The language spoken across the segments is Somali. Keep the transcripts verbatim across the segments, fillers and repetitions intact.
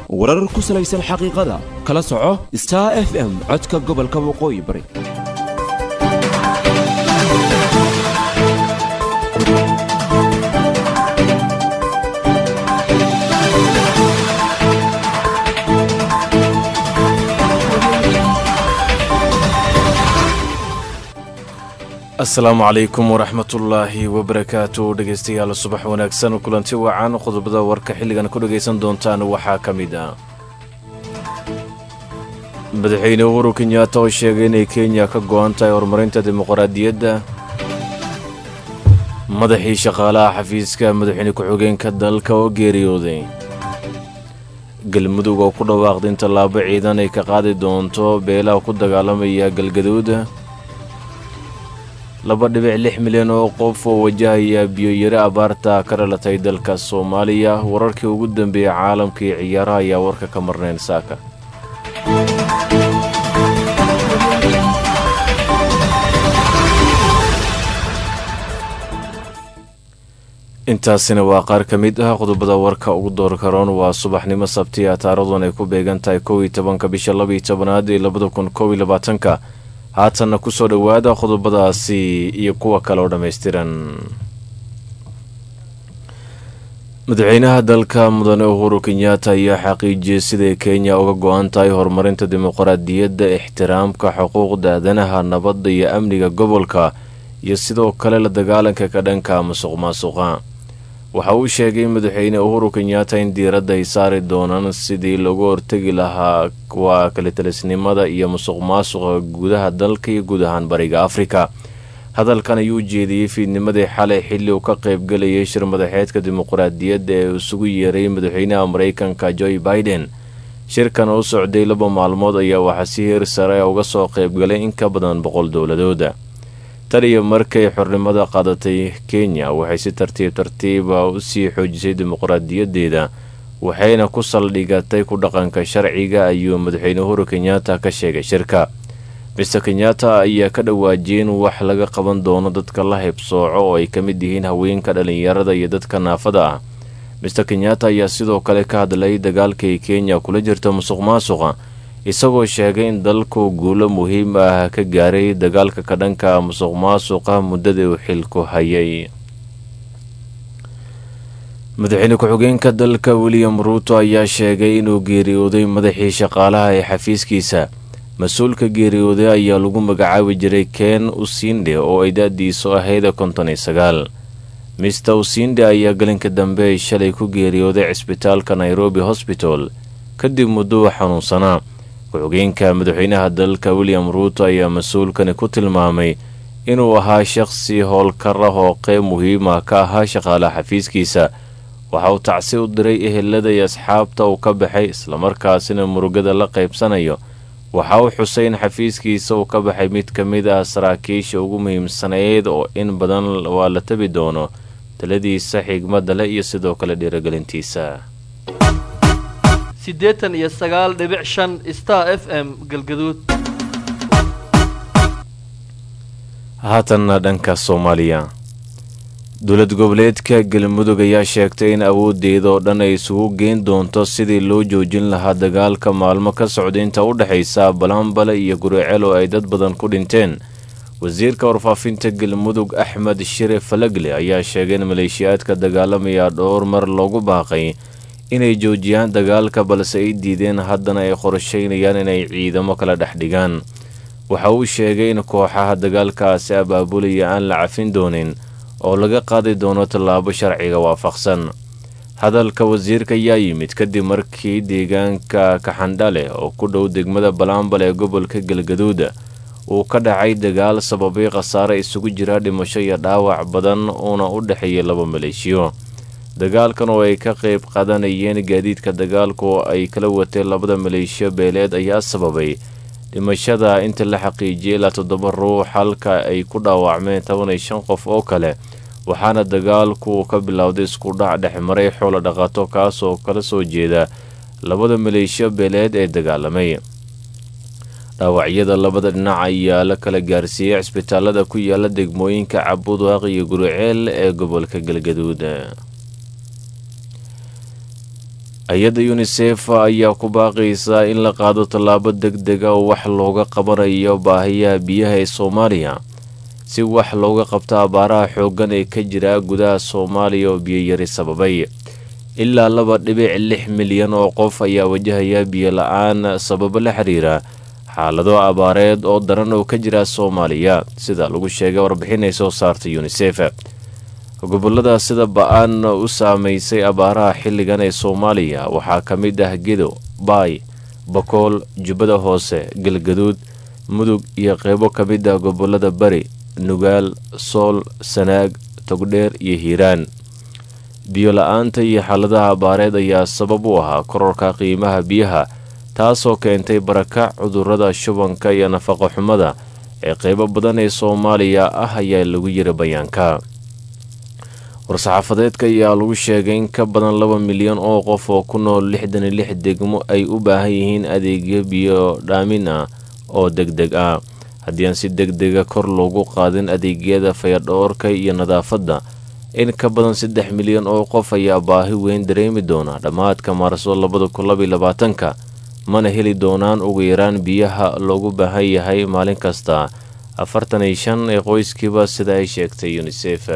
warar ku salaysan xaqiiqada kala soco Star F M codka gobolka waqooyi bari. السلام عليكم ورحمة الله وبركاته dhageystayaal subax wanaagsan kulanti wacan qodobada warka xilligan ku dhageysan doontaan waxa kamida madaxweyne Uhuru Kenyatta oo sheegay in Kenya ka go'an tahay horumarinta dimuqraadiyadda madaxii shaqaalaha xafiiska madaxweyne ku-xigeenka dalka oo geeriyooday galmudug oo ku dhawaaqday in tallaabo ciidan ay ka qaadi doonto beelaha ku dagaalamaya galgaduud laba dhibic lix milyan oo qof oo wajahaya biyo yari abaarta ka dhalatay dalka Soomaaliya wararkii ugu dambeeyay caalamka iyo ciyaaraha ayaa warka ka marneen saaka intaasina waa qaar ka mid ah qodobada warka ugu door karoon waa subaxnimo sabti ah taariikhdan ay ku beegan tahay kow iyo tobanka bisha laba iyo tobnaad ee labada kun kow iyo labaatanka haatan ku soo dhawaada qodobadaasi iyo kuwa kale oo dhameystiran madaxweynaha dalka mudane Uhuru Kenyatta ayaa xaqiijiyay sida Kenya uga go'an tahay horumarinta dimuqraadiyadda ixtiraamka xuquuqda aadanaha nabadda iyo amniga gobolka iyo sidoo kale la dagaalanka ka dhanka musuqmaasuqa waxa uu sheegay madaxweyne Uhuru Kenyatta in diiradda ay saari doonaan sidii lagu hortagi lahaa kuwa kala talisnimada iyo musuqmaasuqa gudaha dalka iyo guud ahaan bariga Afrika hadalkan ayuu jeediyay fiidnimadii xalay xilli uu ka qayb galayay shir madaxeedka dimuqraadiyadda ee isugu yeeray madaxweynaha Mareykanka Joe Biden shirkan oo socday laba maalmood ayaa waxa si heer sare uga soo qayb galay in ka badan boqol dowladood taliya markay xornimada qaadatay Kenya waxay si tartiib tartiib ah u sii xoojisay dimuqraadiyadeeda waxayna ku saldhigatay ku dhaqanka sharciga ayuu madaxweyne Uhuru Kenyatta ka sheegay shirka Mister Kenyatta ayaa ka dhawaajiyay in wax laga qaban doono dadka la heebsooco oo ay ka mid yihiin haweenka dhalinyarada iyo dadka naafada ah Mister Kenyatta ayaa sidoo kale ka hadlay dagaalka ay Kenya kula jirto musuqmaasuqa isagoo sheegay in dalku guulo muhiim ah ka gaaray dagaalka ka dhanka musuqmaasuqa muddada uu xilku hayay madaxweyne ku-xigeenka dalka William Ruto ayaa sheegay inuu geeriyooday madaxii shaqaalaha ee xafiiskiisa mas'uulka geeriyooday ayaa lagu magacaabi jiray Ken Usinde oo ay da'diisu ahayd konton iyo sagaal Mister Usinde ayaa galinka dambe shalay ku geeriyooday cisbitaalka Nairobi Hospital kadib muddo xanuunsanaa ku-xigeenka madaxweynaha dalka William Ruto ayaa mas'uulkan ku tilmaamay inuu ahaa shakhsi howlkar ah oo qayb muhiim ah ka ahaa shaqaalaha xafiiskiisa waxa uu tacsi u diray ehelada iyo asxaabta uu ka baxay isla markaasina murugada la qaybsanayo waxa uu xusay in xafiiskiisa uu ka baxay mid ka mid ah saraakiisha ugu muhiimsanayd oo in badan waa la tabi doono taladiisa xigmadda leh iyo sidoo kale dhiirigelintiisa sideetan iyo sagaal dhibic shan Star F M galgaduud haatan dhanka Soomaaliya dowlad goboleedka galmudug ayaa sheegtay in awoodeeda oo dhan ay isugu geyn doonto sidii loo joojin lahaa dagaalka maalmo ka socda inta u dhaxaysa Balambale iyo Guriceel oo ay dad badan ku dhinteen wasiirka warfaafinta galmudug Axmed Shire Falagle ayaa sheegay in maleeshiyaadka dagaalamaya dhowr mar loogu baaqay inay joojiyaan dagaalka balse ay diideen haddana ay qorsheynayaan inay ciidamo kala dhex dhigaan waxa uu sheegay in kooxaha dagaalkaasi abaabulaya aan la cafin doonin oo laga qaadi doono tallaabo sharciga waafaqsan hadalka wasiirka ayaa yimid kadib markii deegaanka Kaxandale oo ku dhow degmada Balambale ee gobolka Galgaduud uu ka dhacay dagaal sababay khasaare isugu jira dhimasho iyo dhaawac badan oo u dhaxeeyay laba maleeshiyo dagaalkan oo ay ka qayb qaadanayeen gaadiidka dagaalka oo ay kala wateen labada maleeshiyo beeleed ayaa sababay dhimashada inta la xaqiijiyay la toddoba ruux halka ay ku dhaawacmeen toban iyo shan qof oo kale waxaana dagaalku ka bilowday isku dhac dhexmaray xoolo dhaqato kaas oo kala soo jeeda labada maleeshiyo beeleed ee dagaalamay dhaawacyada labada dhinac ayaa la kala gaarsiiyay cisbitaalada ku yaala degmooyinka Cabudwaaq iyo Guriceel ee gobolka Galgaduud hay-adda yunisef ayaa ku baaqaysaa in la qaado tallaabo deg dega oo wax looga qabanayo baahiyaha biyaha ee soomaaliya si wax looga qabto abaaraha xooggan ee ka jira gudaha soomaaliya oo biyoyari sababay. ilaa laba dhibic lix milyan oo qof ayaa wajahaya biyo la-aan sababo la xiriira xaalado abaareed oo daran oo ka jira soomaaliya sida lagu sheegay warbixin ay soo saartay yunisef. gobolada sida ba-aan u saameysay abaaraha xilligan ee soomaaliya waxaa ka mid ah gedo, baay, bakool, jubbada hoose, galgaduud, mudug iyo qeybo ka mid ah gobolada bari, nugaal, sool, sanaag, togdheer iyo hiiraan. biyo la-aanta iyo xaaladaha abaareed ayaa sabab u ahaa kororka qiimaha biyaha taasoo keentay barakac cudurrada shubanka iyo nafaqo xumada ee qeybo badan ee soomaaliya ah ayaa lagu yiri bayaanka. war-saxaafadeedka ayaa lagu sheegay in ka badan laba milyan oo qof oo ku nool lixdan iyo lix degmo ay u baahan yihiin adeegyo biyo dhaamin ah oo deg deg ah haddii aan si deg dega kor loogu qaadin adeegyada fayadhoorka iyo nadaafadda. in ka badan saddex milyan oo qof ayaa baahi weyn dareemi doona dhammaadka maarso labada kun laba iyo labaatanka mana heli doonaan ugu yaraan biyaha loogu baahan yahay maalin kasta afartan iyo shan ee qoyskiiba sida ay sheegtay yunisef.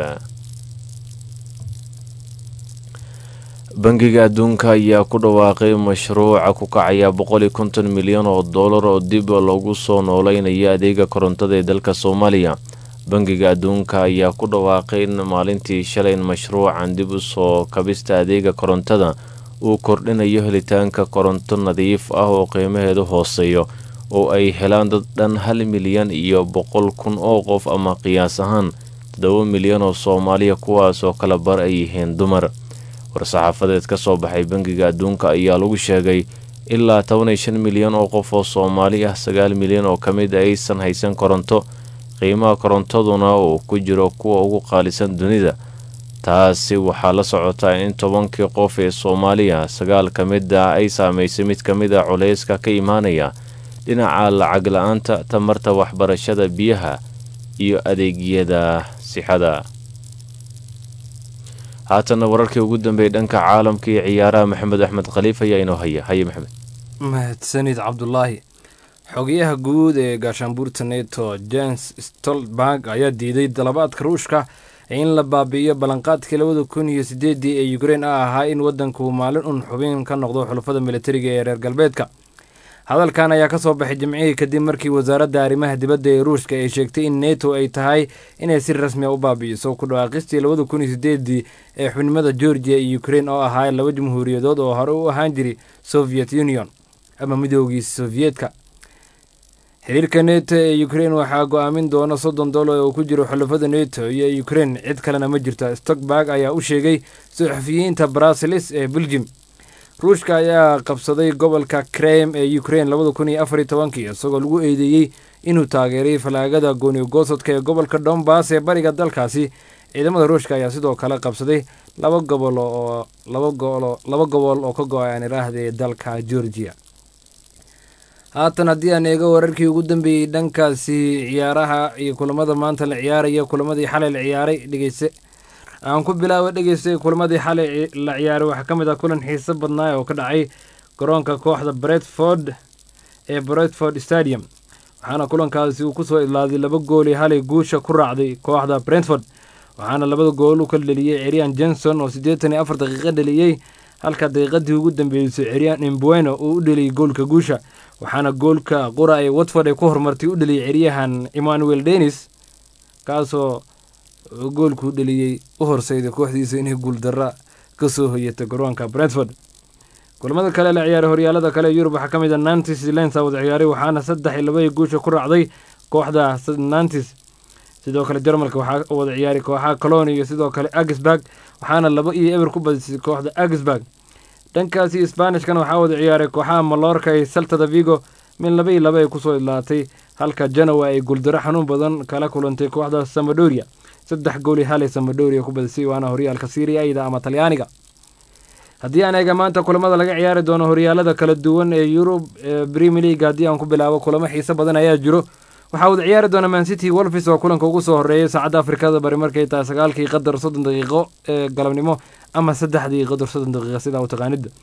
bangiga adduunka ayaa ku dhawaaqay mashruuca ku kacaya boqol iyo konton milyan oo dollar oo dib loogu soo nooleynaya adeega korontada ee dalka soomaaliya. bangiga adduunka ayaa ku dhawaaqay in maalintii shalay mashruucan dib u soo kabista adeega korontada uu kordhinayo helitaanka koronto nadiif ah oo qiimaheedu hooseeyo oo ay helaan dad dhan hal milyan iyo boqol kun oo qof ama qiyaas ahaan toddoba milyan oo soomaaliya kuwaas oo kala bar ay yihiin dumar. war-saxaafadeed ka soo baxay bangiga adduunka ayaa lagu sheegay ilaa toban iyo shan milyan oo qof oo soomaali ah sagaal milyan oo ka mid aysan haysan koronto qiimaha korontaduna uu ku jiro kuwa ugu qaalisan dunida. taasi waxaa la socotaa in tobankii qof ee soomaaliya sagaal ka mid ah ay saameysay mid ka mid a culayska ka imaanaya dhinaca lacag la-aanta tamarta waxbarashada biyaha iyo adeegyada sixada. haatana wararkii ugu dambeeyay dhanka caalamka iyo ciyaaraha maxamed axmed khaliif ayaa inoo haya haye maxamed. mahadsanid cabdulaahi. xogayaha guud ee gaashaanbuurta neto jens stoltenberg ayaa diiday dalabaadka ruushka in la baabi'iyo ballanqaadkii labada kun iyo sideedii ee ukrein ah ahaa in waddanku maalin un xubin ka noqdo xulafada militariga ee reer galbeedka. hadalkan ayaa ka soo baxay jimcihii kadib markii wasaaradda arrimaha dibadda ee ruushka ay sheegtay in neto ay tahay inay si rasmi a u baabi'iso ku dhawaaqistii labada kun iyo sideedii ee xubnimada georgiya iyo ukrein oo ahaa laba jamhuuriyadood oo hore u ahaan jiray soviet union ama midoogii soviyedka. xiriirka neto ee ukrein waxaa go-aamin doona soddon dollar oo ku jiro xulafada neto iyo ukrein cid kalena ma jirta. stoltenberg ayaa u sheegay suxufiyiinta brussels ee belgium. ruushka ayaa qabsaday gobolka krem ee ukrein labada kun iyo afar iyo tobankii isagoo lagu eedeeyey inuu taageeray falaagada goonigoosodka ee gobolka donbass ee bariga dalkaasi. ciidamada ruushka ayaa sidoo kale qabsaday laba gobol oo laba gobol laba gobol oo ka go-aan iraahday dalka georgia. haatan haddii aan eego wararkii ugu dambeeyey dhankaasi ciyaaraha iyo kulamada maanta la ciyaaraya kulamadii xalay la ciyaaray dhegeyse aan ku bilaaba dhegeystay kulamadii xalay la ciyaaray waxaa ka mid ah kulan xiiso badnaa oo ka dhacay garoonka kooxda Brentford ee Brentford Stadium waxaana kulankaasi uu kusoo idlaaday laba gool ee halay guusha ku raacday kooxda Brentford waxaana labada gool u kala dhaliyay Erian Johnson oo siddeetan iyo afar daqiiqo dhaliyay halka daqiiqadii ugu dambeysay Erian Mbueno uu u dhaliyay goolka guusha waxaana goolka qura ay Watford ay ku hormartay u dhaliyay Eriyahan Emmanuel Dennis kaasoo goolku dhaliyay u horseeday kooxdiisa inay guul darra ka soo hoyatay garoonka Brentford. kulamada kale la ciyaaray horyaalada kale Yurub waxaa ka mid ah Nantes Lens wada ciyaaray waxaana saddex iyo laba guusha ku raacday kooxda Nantes. sidoo kale Jarmalka waxaa wada ciyaaray kooxaha Cologne iyo sidoo kale Augsburg waxaana laba iyo eber ku badisay kooxda Augsburg. dhankaasi Isbaanishkana waxaa wada ciyaaray kooxaha Mallorca iyo Celta de Vigo min laba iyo laba ay kusoo idlaatay halka Genoa ay guuldaro xanuun badan kala kulantay kooxda Sampdoria saddex gool iyo hal Sampdoria ku badisay waana horyaalka Serie A ama Talyaaniga. haddii aan eega maanta kulamada laga ciyaari doono horyaalada kala duwan ee Yurub Premier League haddii aan ku bilaabo kulamo xiiso badan ayaa jiro waxaa wada ciyaari doona Man City Wolves oo kulanka ugu soo horeeyay saacada Afrikada bari markay tahay sagaalkii qadar soddon daqiiqo ee galabnimo ama saddexdii qadar soddon daqiiqo sida uu taqaanid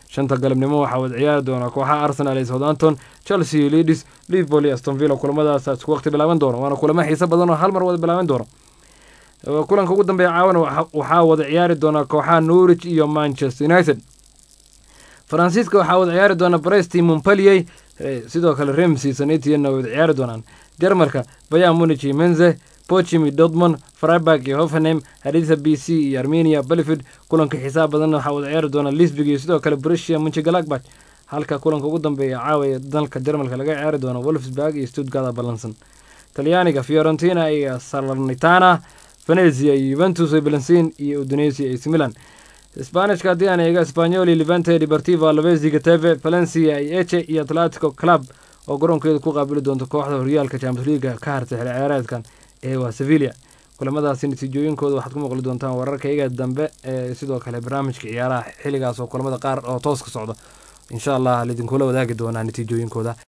shanta galabnimo waxaa wada ciyaari doona kooxaha Arsenal iyo Southampton, Chelsea iyo Leeds, Liverpool iyo Aston Villa. kulamadaas isku waqti bilaaban doona waana kulamo xiiso badan oo hal mar wada bilaaban doona. kulanka ugu dambeeya caawana waxaa wada ciyaari doona kooxaha Norwich iyo Manchester United. Faransiiska waxaa wada ciyaari doona Brest iyo Montpellier, sidoo kale Reims iyo Saint Etienne wada ciyaari doonaan. Jarmalka Bayern Munich iyo Mainz, Bochum iyo Dortmund, Freiburg iyo Hoffenheim, Hertha B C iyo Arminia Bielefeld. kulanka xisaab badan waxaa wada ciyaari doona Leipzig iyo sidoo kale Borussia Mönchengladbach, halka kulanka ugu dambeeya caawa dalka Jarmalka laga ciyaari doono Wolfsburg iyo Stuttgart ballansan. Talyaaniga Fiorentina iyo Salernitana, Venezia iyo Juventus iyo Valencia iyo Udinese iyo A C Milan. Isbaanishka haddii aan eega Espanyol iyo Levante, Deportivo Alaves, Getafe, Valencia iyo Elche iyo Atletico Club oo garoonkeeda ku qaabili doonta kooxda horyaalka Champions League ka hartay xilli ciyaareedkan ee waa Sevilla. kulamadaasi natiijooyinkooda waxaad ku maqli doontaan wararka iyaga dambe ee sidoo kale barnaamijka ciyaaraha xilligaas oo kulamada qaar oo toos ka socda insha Allah la idinkula wadaagi doonaa natiijooyinkooda.